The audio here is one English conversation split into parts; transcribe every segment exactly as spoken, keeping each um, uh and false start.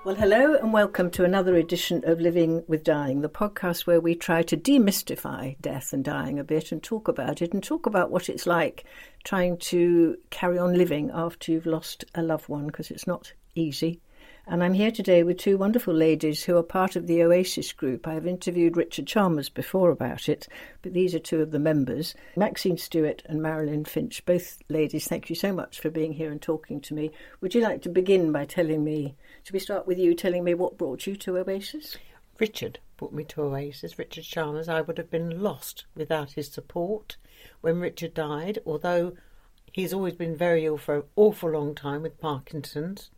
Well, hello and welcome to another edition of Living with Dying, the podcast where we try to demystify death and dying a bit and talk about it and talk about what it's like trying to carry on living after you've lost a loved one, because it's not easy. And I'm here today with two wonderful ladies who are part of the Oasis group. I've interviewed Richard Chalmers before about it, but these are two of the members, Maxine Stewart and Marilyn Finch. Both ladies, thank you so much for being here and talking to me. Would you like to begin by telling me, should we start with you telling me what brought you to Oasis? Richard brought me to Oasis, Richard Chalmers. I would have been lost without his support when Richard died, although he's always been very ill for an awful long time with Parkinson's.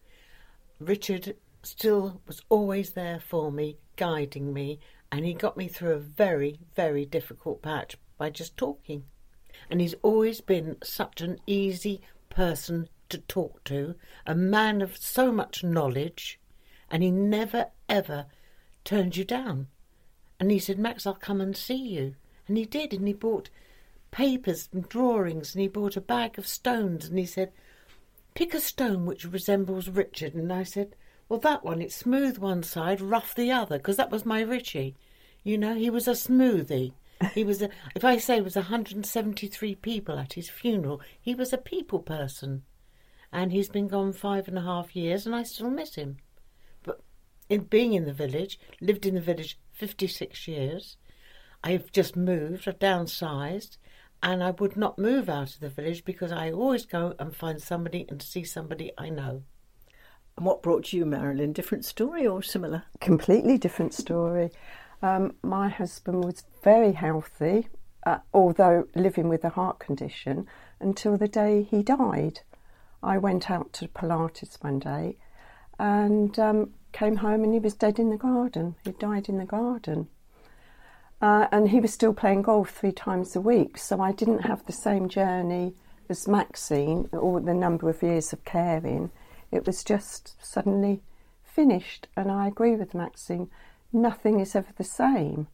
Richard still was always there for me, guiding me, and he got me through a very, very difficult patch by just talking. And he's always been such an easy person to talk to, a man of so much knowledge, and he never, ever turned you down. And he said, Max, I'll come and see you. And he did, and he bought papers and drawings, and he bought a bag of stones, and he said, pick a stone which resembles Richard. And I said, well, that one, it's smooth one side, rough the other, because that was my Richie. You know, he was a smoothie. He was a, if I say it was one hundred seventy-three people at his funeral, he was a people person. And he's been gone five and a half years, and I still miss him. But in being in the village, lived in the village fifty-six years, I've just moved, I've downsized, and I would not move out of the village because I always go and find somebody and see somebody I know. And what brought you, Marilyn? Different story or similar? Completely different story. Um, my husband was very healthy, uh, although living with a heart condition, until the day he died. I went out to Pilates one day and um, came home and he was dead in the garden. He died in the garden. Uh, and he was still playing golf three times a week, so I didn't have the same journey as Maxine, or the number of years of caring. It was just suddenly finished, and I agree with Maxine, nothing is ever the same.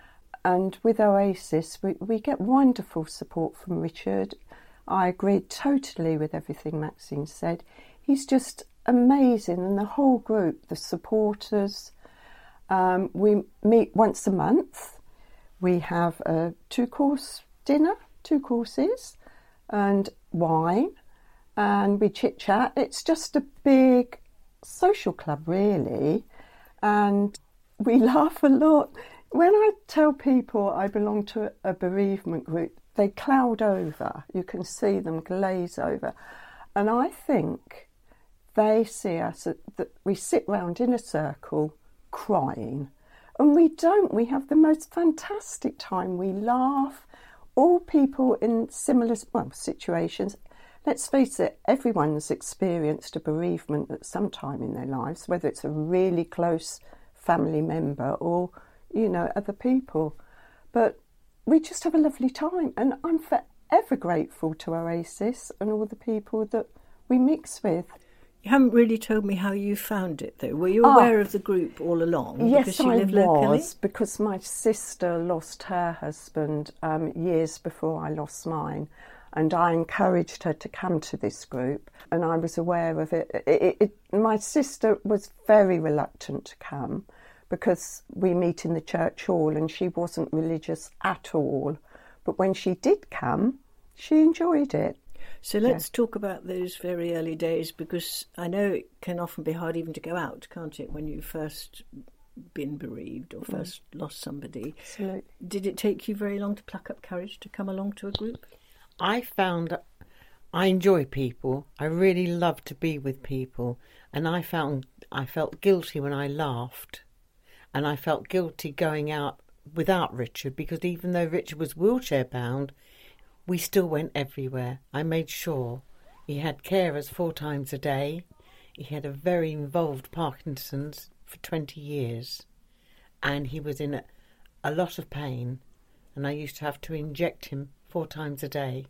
And with Oasis, we, we get wonderful support from Richard. I agreed totally with everything Maxine said. He's just amazing, and the whole group, the supporters, um, we meet once a month. We have a two-course dinner, two courses, and wine, and we chit-chat. It's just a big social club, really, and we laugh a lot. When I tell people I belong to a bereavement group, they cloud over. You can see them glaze over. And I think they see us, that we sit round in a circle crying. And we don't. We have the most fantastic time. We laugh. All people in similar well, situations. Let's face it, everyone's experienced a bereavement at some time in their lives, whether it's a really close family member or, you know, other people. But we just have a lovely time. And I'm forever grateful to Oasis and all the people that we mix with. You haven't really told me how you found it, though. Were you aware oh, of the group all along? Yes, because you I live was, locally? Because my sister lost her husband um, years before I lost mine, and I encouraged her to come to this group, and I was aware of it. It, it, it. My sister was very reluctant to come because we meet in the church hall, and she wasn't religious at all. But when she did come, she enjoyed it. So let's yeah. talk about those very early days, because I know it can often be hard even to go out, can't it, when you've first been bereaved or first mm. lost somebody. Absolutely. Did it take you very long to pluck up courage to come along to a group? I found I enjoy people. I really love to be with people. And I found I felt guilty when I laughed. And I felt guilty going out without Richard, because even though Richard was wheelchair bound, we still went everywhere. I made sure he had carers four times a day. He had a very involved Parkinson's for twenty years. And he was in a, a lot of pain. And I used to have to inject him four times a day.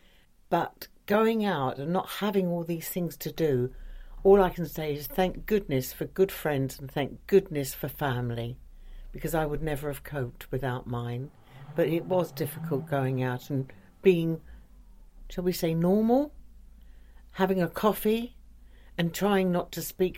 But going out and not having all these things to do, all I can say is thank goodness for good friends and thank goodness for family, because I would never have coped without mine. But it was difficult going out and being, shall we say, normal, having a coffee and trying not to speak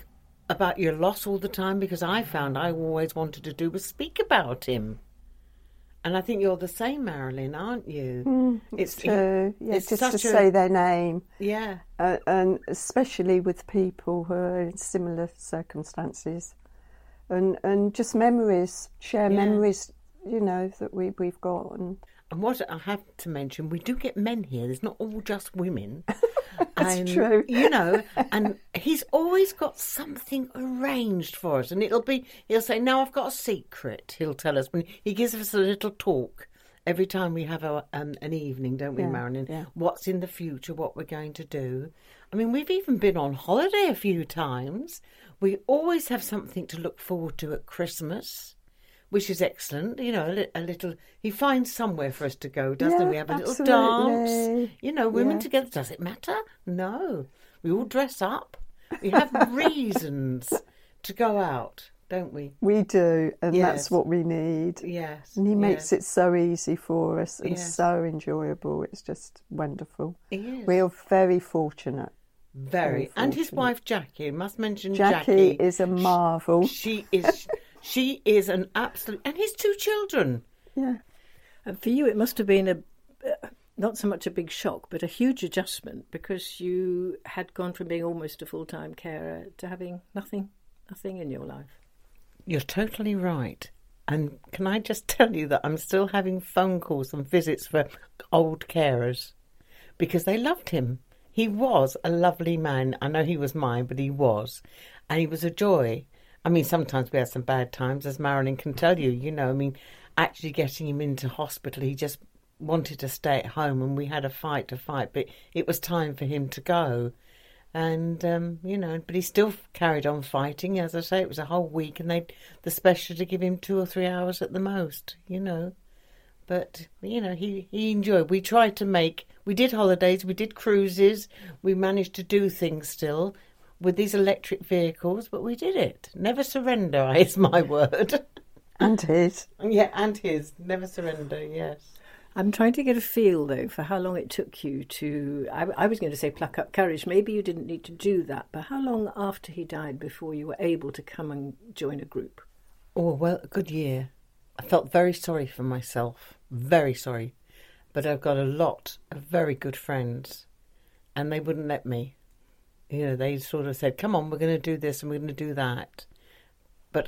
about your loss all the time? Because I found I always wanted to do was speak about him. And I think you're the same, Marilyn, aren't you? Mm, it's, it's true. Yeah, it's just to a... say their name. Yeah. Uh, and especially with people who are in similar circumstances. And and just memories, share yeah. memories, you know, that we, we've got. And... and what I have to mention, we do get men here. There's not all just women. That's and, true. You know, and he's always got something arranged for us. And it'll be, he'll say, now I've got a secret, he'll tell us. When he gives us a little talk every time we have a, um, an evening, don't we, yeah, Marilyn? Yeah. What's in the future, what we're going to do. I mean, we've even been on holiday a few times. We always have something to look forward to at Christmas, which is excellent. You know, a, li- a little... He finds somewhere for us to go, doesn't yeah, he? We have a absolutely. little dance. You know, women yeah. together. Does it matter? No. We all dress up. We have reasons to go out, don't we? We do, and yes. that's what we need. Yes. And he makes yes. it so easy for us and yes. so enjoyable. It's just wonderful. It is. We are very fortunate. Very. very and his fortunate. wife, Jackie. I must mention Jackie. Jackie is a marvel. She is... She is an absolute... And his two children. Yeah. And for you, it must have been a uh, not so much a big shock, but a huge adjustment, because you had gone from being almost a full-time carer to having nothing, nothing in your life. You're totally right. And can I just tell you that I'm still having phone calls and visits for old carers because they loved him. He was a lovely man. I know he was mine, but he was. And he was a joy. I mean, sometimes we had some bad times, as Marilyn can tell you, you know. I mean, actually getting him into hospital, he just wanted to stay at home, and we had a fight to fight, but it was time for him to go. And, um, you know, but he still carried on fighting. As I say, it was a whole week, and they the specialist to give him two or three hours at the most, you know. But, you know, he, he enjoyed. We tried to make, we did holidays, we did cruises, we managed to do things still with these electric vehicles, but we did it. Never surrender is my word. And his. Yeah, and his. Never surrender, yes. I'm trying to get a feel, though, for how long it took you to... I, I was going to say pluck up courage. Maybe you didn't need to do that, but how long after he died before you were able to come and join a group? Oh, well, a good year. I felt very sorry for myself. Very sorry. But I've got a lot of very good friends, and they wouldn't let me. You know, they sort of said, come on, we're going to do this and we're going to do that. But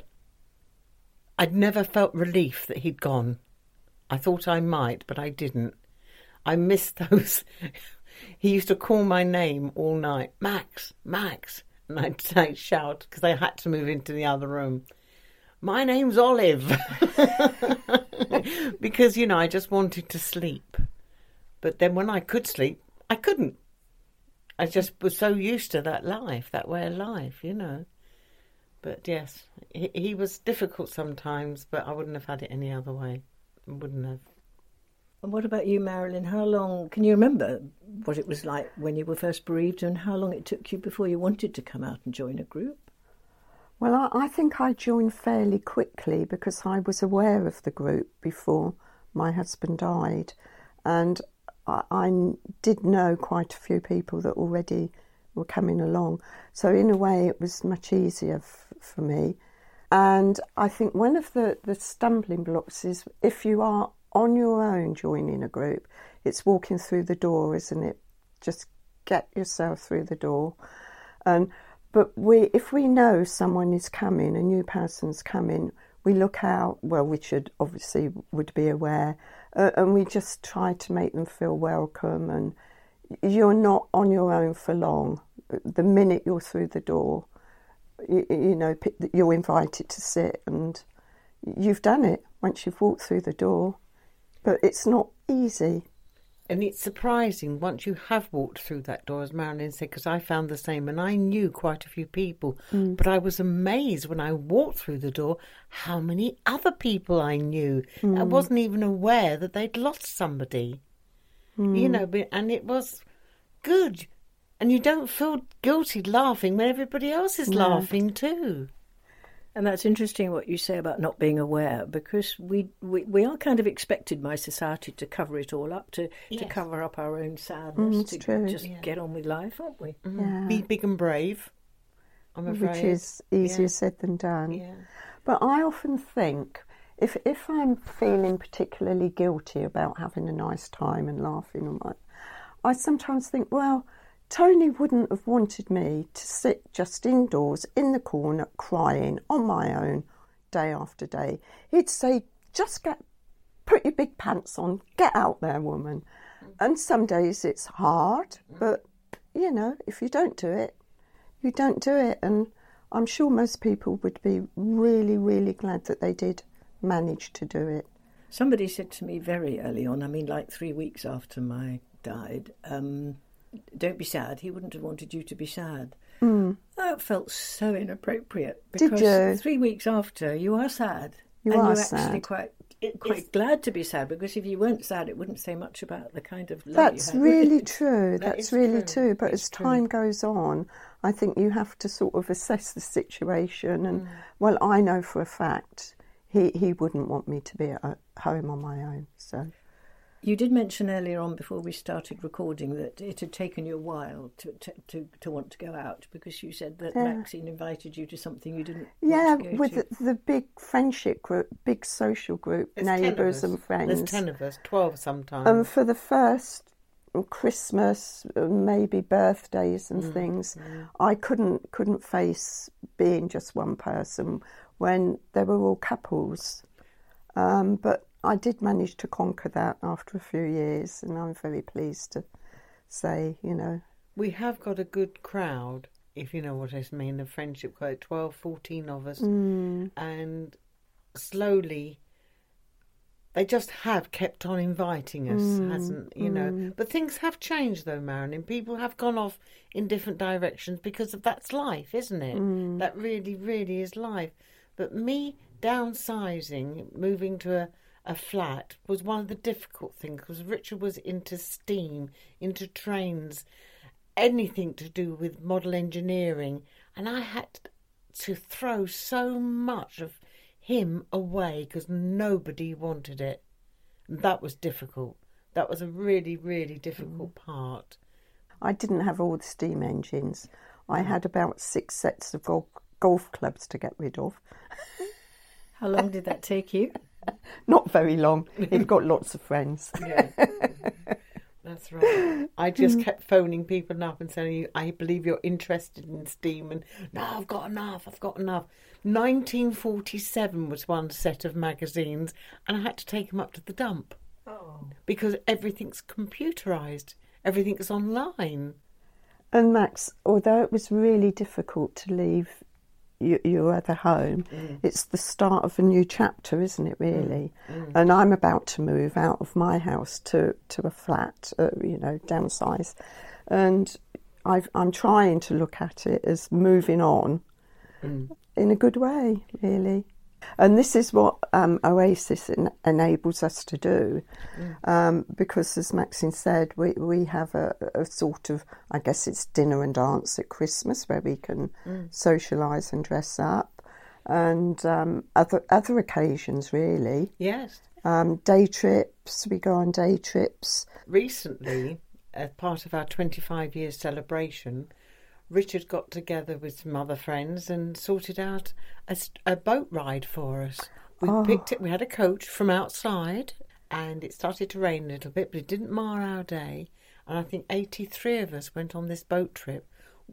I'd never felt relief that he'd gone. I thought I might, but I didn't. I missed those. He used to call my name all night, Max, Max. And I'd, I'd shout, because I had to move into the other room, my name's Olive. Because, you know, I just wanted to sleep. But then when I could sleep, I couldn't. I just was so used to that life, that way of life, you know. But yes, he, he was difficult sometimes, but I wouldn't have had it any other way. I wouldn't have. And what about you, Marilyn? How long, can you remember what it was like when you were first bereaved, and how long it took you before you wanted to come out and join a group? Well, I, I think I joined fairly quickly because I was aware of the group before my husband died. And I, I did know quite a few people that already were coming along. So in a way, it was much easier f- for me. And I think one of the, the stumbling blocks is if you are on your own joining a group, it's walking through the door, isn't it? Just get yourself through the door. And But we, if we know someone is coming, a new person's coming, we look out, well, Richard obviously would be aware, uh, and we just try to make them feel welcome, and you're not on your own for long. The minute you're through the door, you, you know, you're invited to sit, and you've done it once you've walked through the door. But it's not easy. And it's surprising once you have walked through that door, as Marilyn said, because I found the same, and I knew quite a few people, mm. but I was amazed when I walked through the door how many other people I knew. Mm. I wasn't even aware that they'd lost somebody, mm. you know, and it was good. And you don't feel guilty laughing when everybody else is no. laughing too. And that's interesting what you say about not being aware, because we, we, we are kind of expected by society to cover it all up, to, yes. to cover up our own sadness, mm, to true. just yeah. get on with life, aren't we? Mm. Yeah. Be big and brave. I'm afraid. Which is easier Yeah. said than done. Yeah. But I often think, if if I'm feeling particularly guilty about having a nice time and laughing, and like, I sometimes think, well, Tony wouldn't have wanted me to sit just indoors in the corner crying on my own day after day. He'd say, just get, put your big pants on, get out there, woman. And some days it's hard, but, you know, if you don't do it, you don't do it. And I'm sure most people would be really, really glad that they did manage to do it. Somebody said to me very early on, I mean, like three weeks after my died, um, don't be sad. He wouldn't have wanted you to be sad. Mm. That felt so inappropriate. Did Because you? three weeks after, you are sad. You and are you're sad. actually quite quite glad to be sad, because if you weren't sad, it wouldn't say much about the kind of love That's you had. really true. That That's is really true. true. But It's as true. time goes on, I think you have to sort of assess the situation. And, Mm. well, I know for a fact he, he wouldn't want me to be at home on my own. So, You did mention earlier on, before we started recording, that it had taken you a while to to, to, to want to go out, because you said that Yeah. Maxine invited you to something you didn't yeah, want to go with to. the, the big friendship group, big social group, There's ten of neighbours us. and friends. There's ten of us, twelve sometimes. And for the first Christmas, uh, maybe birthdays and Mm, things, mm. I couldn't couldn't face being just one person when they were all couples. Um, but I did manage to conquer that after a few years, and I'm very pleased to say, you know, We have got a good crowd, if you know what I mean, the friendship crowd, twelve, fourteen of us. mm, And slowly, they just have kept on inviting us, Mm, hasn't, you know. mm. But things have changed though, Marilyn. People have gone off in different directions because of that's life, isn't it? Mm. That really, really is life. But me downsizing, moving to a, a flat, was one of the difficult things, because Richard was into steam, into trains, anything to do with model engineering, and I had to throw so much of him away because nobody wanted it. And that was difficult. That was a really, really difficult part. I didn't have all the steam engines. I had about six sets of golf, golf clubs to get rid of. How long did that take you? Not very long. He'd got lots of friends. Yeah, that's right. I just kept phoning people up and saying, I believe you're interested in steam. And no, I've got enough, I've got enough. nineteen forty-seven was one set of magazines, and I had to take them up to the dump. Oh. Because everything's computerised, everything's online. And Max, although it was really difficult to leave your, your other home, Mm. it's the start of a new chapter, isn't it, really? Mm. And I'm about to move out of my house to, to a flat, uh, you know, downsize. And I've, I'm trying to look at it as moving on Mm. in a good way, really. And this is what um, Oasis en- enables us to do, Mm. um, because, as Maxine said, we, we have a, a sort of, I guess it's dinner and dance at Christmas, where we can Mm. socialise and dress up, and um, other other occasions, really. Yes. Um, day trips, we go on day trips. Recently, as part of our twenty-five year celebration, Richard got together with some other friends and sorted out a, s- a boat ride for us. We Oh. picked it. We had a coach from outside, and it started to rain a little bit, but it didn't mar our day. And I think eighty-three of us went on this boat trip.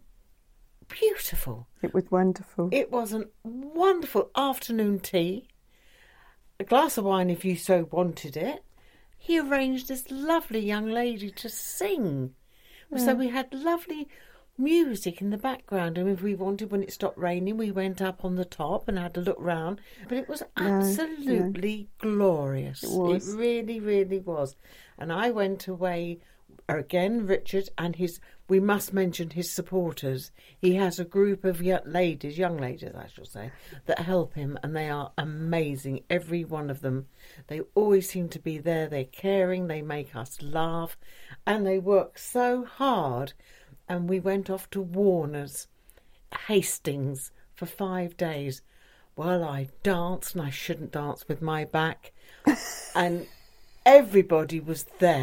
Beautiful. It was wonderful. It was a wonderful afternoon tea, a glass of wine if you so wanted it. He arranged this lovely young lady to sing. So we had lovely music in the background, and if we wanted, when it stopped raining, we went up on the top and had a look round. But it was No, absolutely glorious. It was. It really, really was. And I went away again, Richard and his, we must mention his supporters. He has a group of young ladies, young ladies I shall say, that help him, and they are amazing, every one of them. They always seem to be there, they're caring, they make us laugh, and they work so hard. And we went off to Warner's, Hastings, for five days. Well, I danced, and I shouldn't dance with my back. And everybody was there.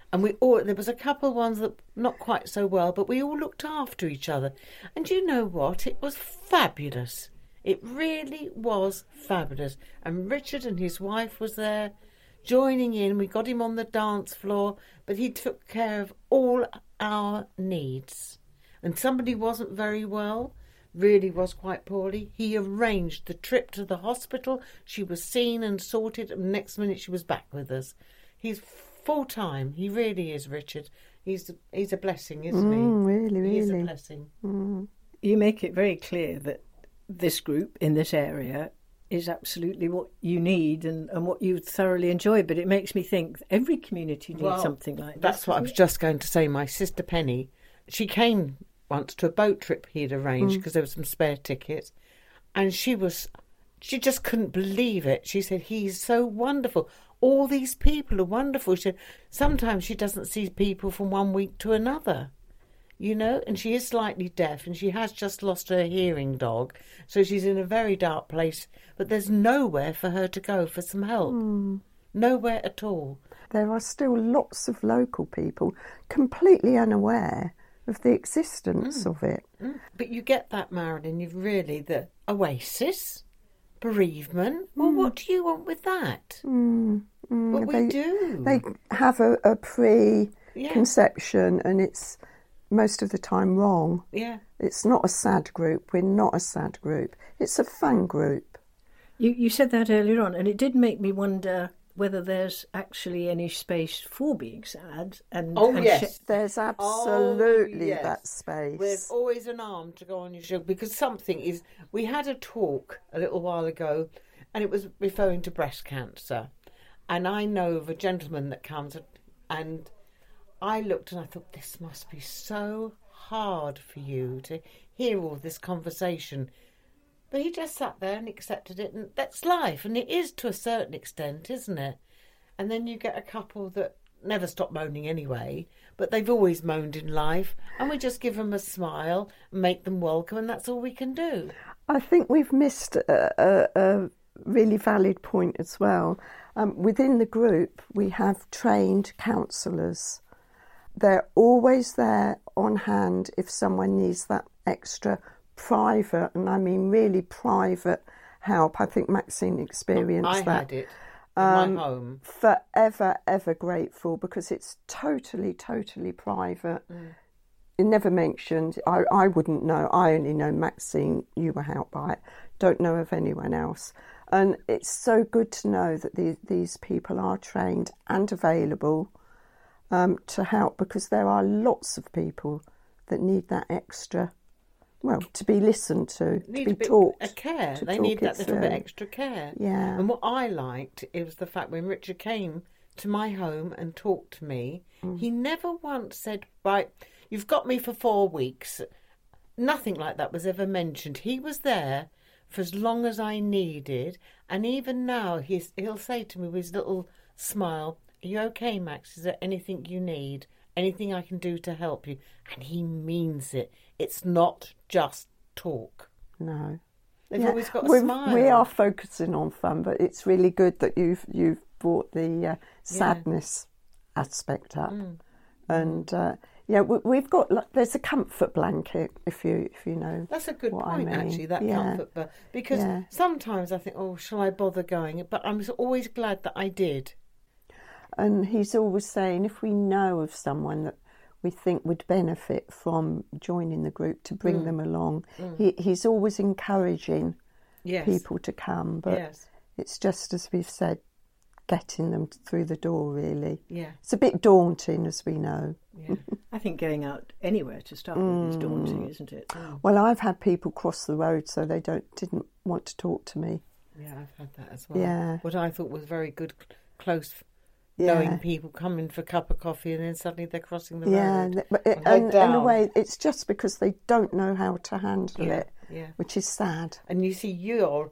And we all, there was a couple of ones that not quite so well, but we all looked after each other. And you know what? It was fabulous. It really was fabulous. And Richard and his wife was there joining in. We got him on the dance floor, but he took care of all our needs. And somebody wasn't very well, really was quite poorly. He arranged the trip to the hospital. She was seen and sorted, and next minute she was back with us. He's full time. He really is, Richard. He's he's a blessing, isn't he? Mm, really, really. He is a blessing. Mm. You make it very clear that this group in this area is absolutely what you need and, and what you thoroughly enjoy. But it makes me think every community needs Well, something like this. That's what I was just going to say. My sister Penny, she came once to a boat trip he had arranged because mm. there were some spare tickets, and she was, she just couldn't believe it. She said, he's so wonderful. All these people are wonderful. She said, sometimes she doesn't see people from one week to another. You know, and she is slightly deaf and she has just lost her hearing dog. So she's in a very dark place, but there's nowhere for her to go for some help. Mm. Nowhere at all. There are still lots of local people completely unaware of the existence Mm. of it. Mm. But you get that, Marilyn, you've really, the oasis, bereavement. Well, Mm. what do you want with that? Mm. Mm. But we they, do. They have a, a pre-conception Yeah. and it's most of the time wrong. Yeah. It's not a sad group. We're not a sad group. It's a fun group. You, you said that earlier on, and it did make me wonder whether there's actually any space for being sad. And Oh, and yes. sh- There's absolutely Oh, yes. that space. There's always an arm to go on your shoulder because something is... We had a talk a little while ago and it was referring to breast cancer. And I know of a gentleman that comes and I looked and I thought, this must be so hard for you to hear all this conversation. But he just sat there and accepted it, and that's life. And it is to a certain extent, isn't it? And then you get a couple that never stop moaning anyway, but they've always moaned in life, and we just give them a smile and make them welcome, and that's all we can do. I think we've missed a, a, a really valid point as well. Um, within the group, we have trained counsellors. They're always there on hand if someone needs that extra private, and I mean really private help. I think Maxine experienced I that. had it in Um, my home. Forever, ever grateful because it's totally, totally private. Mm. It never mentioned. I, I wouldn't know. I only know Maxine, you were helped by it. Don't know of anyone else. And it's so good to know that the, these people are trained and available um, to help, because there are lots of people that need that extra, well, to be listened to, Need to a be bit taught. of care. to They talk need that it little bit through. extra care. Yeah. And what I liked, it was the fact when Richard came to my home and talked to me, Mm. he never once said, right, you've got me for four weeks. Nothing like that was ever mentioned. He was there for as long as I needed. And even now, he's, he'll say to me with his little smile, are you okay, Max? Is there anything you need? Anything I can do to help you? And he means it. It's not just talk. No. They've Yeah, always got a we've- smile. We are focusing on fun, but it's really good that you've you've brought the uh, sadness aspect up, Mm. and uh, yeah, we, we've got like, there's a comfort blanket if you if you know. That's a good what I point, mean. actually, that Yeah. comfort bar. Because Yeah. sometimes I think, oh, shall I bother going? But I'm always glad that I did. And he's always saying if we know of someone that we think would benefit from joining the group, to bring Mm. them along. Mm. He, he's always encouraging Yes. people to come, but Yes. it's just as we've said, getting them through the door, really. Yeah. It's a bit daunting, as we know. Yeah. I think going out anywhere to start with is daunting, isn't it? Mm. Well, I've had people cross the road so they don't didn't want to talk to me. Yeah, I've had that as well. Yeah. What I thought was very good, close, Yeah. knowing people coming for a cup of coffee and then suddenly they're crossing the Yeah, road. th- but it, and head and in a down. way, it's just because they don't know how to handle Yeah, it, yeah. which is sad. And you see, your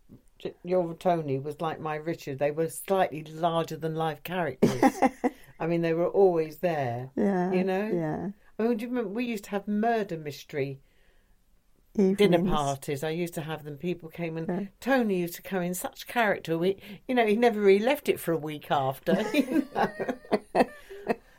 your Tony was like my Richard. They were slightly larger than life characters. I mean, they were always there. Yeah, You know? yeah. I mean, do you remember we used to have murder mystery Evenings. dinner parties? I used to have them. People came and Yeah. Tony used to come in such character. We, you know, he never really left it for a week after. You know?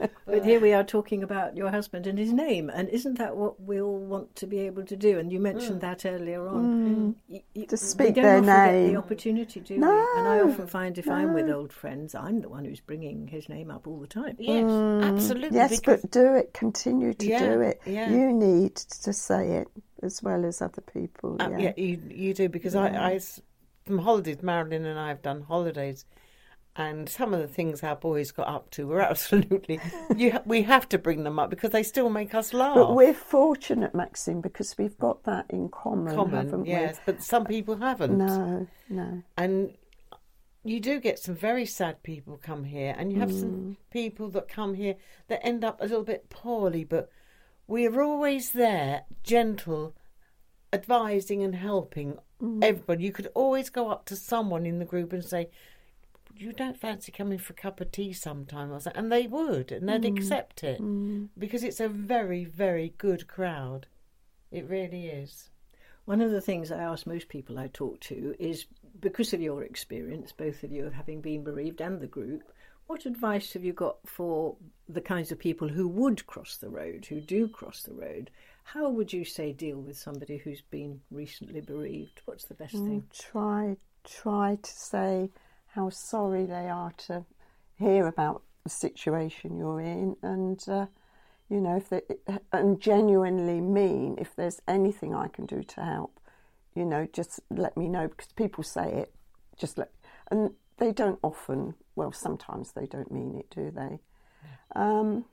But here we are talking about your husband and his name, and isn't that what we all want to be able to do? And you mentioned mm. that earlier on. Mm. You, you, to speak we their don't often name. get the opportunity, do no, we? And I often find if no. I'm with old friends, I'm the one who's bringing his name up all the time. Yes, mm. absolutely. Yes, but do it. Continue to yeah, do it. Yeah. You need to say it as well as other people. Uh, yeah. yeah, you, you do, because yeah. I, I, from holidays, Marilyn and I have done holidays, and some of the things our boys got up to were absolutely, you, we have to bring them up because they still make us laugh. But we're fortunate, Maxine, because we've got that in common, common haven't yes, we? But some people haven't. No, no. And you do get some very sad people come here, and you have mm. some people that come here that end up a little bit poorly, but we're always there, gentle, advising and helping mm. everybody. You could always go up to someone in the group and say, you don't fancy coming for a cup of tea sometime or something? And they would, and they'd mm. accept it mm. because it's a very, very good crowd. It really is. One of the things I ask most people I talk to is, because of your experience, both of you of having been bereaved and the group, what advice have you got for the kinds of people who would cross the road, who do cross the road? How would you say deal with somebody who's been recently bereaved? What's the best mm, thing? Try, try to say how sorry they are to hear about the situation you're in, and uh, you know, if they, and genuinely mean, if there's anything I can do to help, you know, just let me know, because people say it, just let, and they don't often, well, sometimes they don't mean it, do they? Yeah. Um,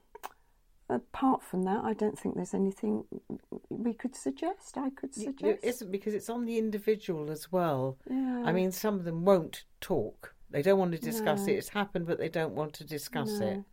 apart from that, I don't think there's anything we could suggest, I could suggest. It isn't, because it's on the individual as well. Yeah. I mean, some of them won't talk. They don't want to discuss no. it. It's happened, but they don't want to discuss no. it.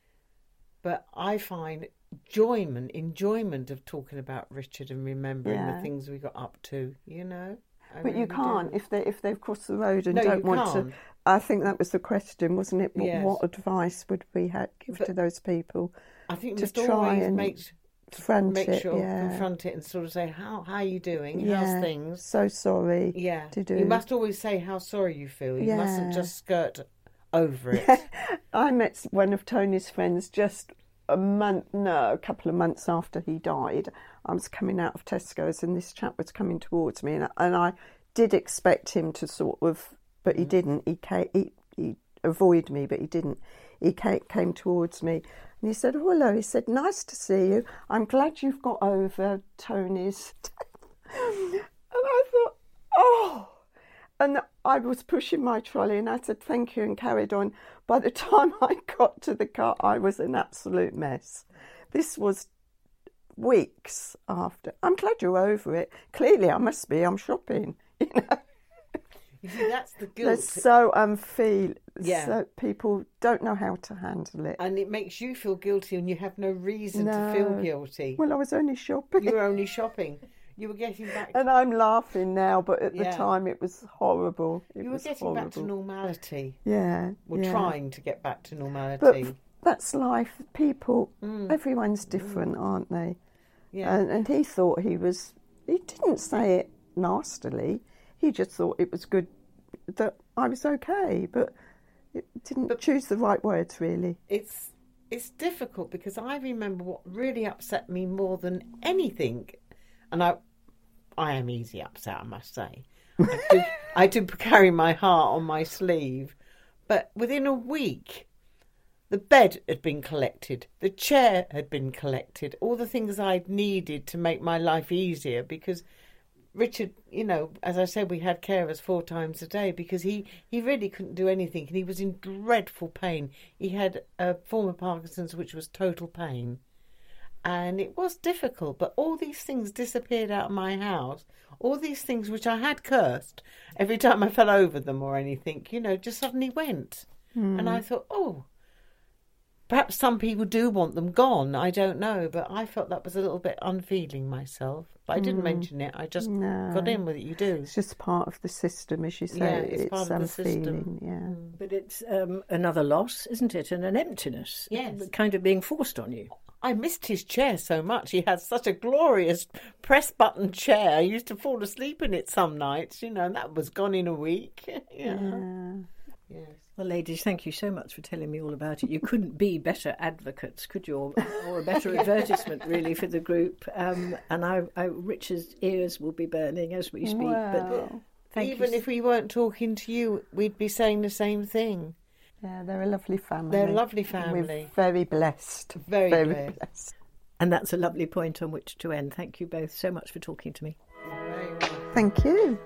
But I find enjoyment, enjoyment of talking about Richard and remembering yeah. the things we got up to, you know. I but really you can't do. if they if they've crossed the road and no, don't you want can't. to. I think that was the question, wasn't it? What, yes. what advice would we have, give but to those people? I think to just try always and make confront make it, sure yeah. confront it and sort of say, how how are you doing? Yeah. How's things? So sorry. Yeah. To do. You must always say how sorry you feel. You yeah. mustn't just skirt over it. I met one of Tony's friends just a month, no, a couple of months after he died. I was coming out of Tesco's and this chap was coming towards me, and, and I did expect him to sort of, but he didn't. He came, he, he avoided me, but he didn't. He came, came towards me and he said, oh, hello. He said, nice to see you. I'm glad you've got over Tony's. And I thought, oh. And I was pushing my trolley and I said, thank you, and carried on. By the time I got to the car, I was an absolute mess. This was weeks after. I'm glad you're over it. Clearly, I must be. I'm shopping, you know. You see, that's the guilt. They're so unfeel. Yeah. So people don't know how to handle it. And it makes you feel guilty, and you have no reason no. to feel guilty. Well, I was only shopping. You were only shopping. You were getting back... And I'm laughing now, but at yeah. the time it was horrible. It you were was getting horrible. back to normality. Yeah. We're yeah. trying to get back to normality. But that's life. People, mm. everyone's different, mm. aren't they? Yeah. And, and he thought he was... He didn't say it nastily. He just thought it was good that I was okay, but it didn't but choose the right words, really. It's it's difficult, because I remember what really upset me more than anything, and I I am easy upset, I must say. I do, I do carry my heart on my sleeve, but within a week, the bed had been collected, the chair had been collected, all the things I'd needed to make my life easier, because Richard, you know, as I said, we had carers four times a day because he, he really couldn't do anything, and he was in dreadful pain. He had a form of Parkinson's, which was total pain. And it was difficult, but all these things disappeared out of my house. All these things which I had cursed every time I fell over them or anything, you know, just suddenly went. Mm. And I thought, oh, perhaps some people do want them gone. I don't know, but I felt that was a little bit unfeeling myself. But I didn't mm. mention it. I just no. got in with it. You do. It's just part of the system, as you say. Yeah, it's, it's part of the system. Yeah. Mm. But it's um, another loss, isn't it? And an emptiness. Yes. Kind of being forced on you. I missed his chair so much. He had such a glorious press-button chair. I used to fall asleep in it some nights, you know, and that was gone in a week. yeah. yeah. Yes. Well, ladies, thank you so much for telling me all about it. You couldn't be better advocates, could you? Or, or a better advertisement, really, for the group. Um, and I, I, Richard's ears will be burning as we speak. Wow. But thank Even you. if we weren't talking to you, we'd be saying the same thing. Yeah, they're a lovely family. They're a lovely family. We're very blessed. Very, very blessed. blessed. And that's a lovely point on which to end. Thank you both so much for talking to me. Very well. Thank you.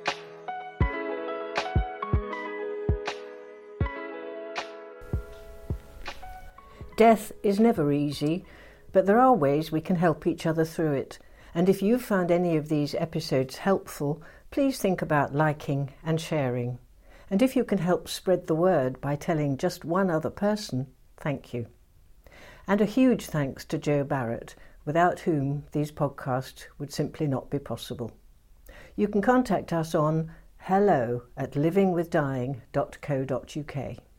Death is never easy, but there are ways we can help each other through it. And if you've found any of these episodes helpful, please think about liking and sharing. And if you can help spread the word by telling just one other person, thank you. And a huge thanks to Jo Barrett, without whom these podcasts would simply not be possible. You can contact us on hello at living with dying dot co dot uk.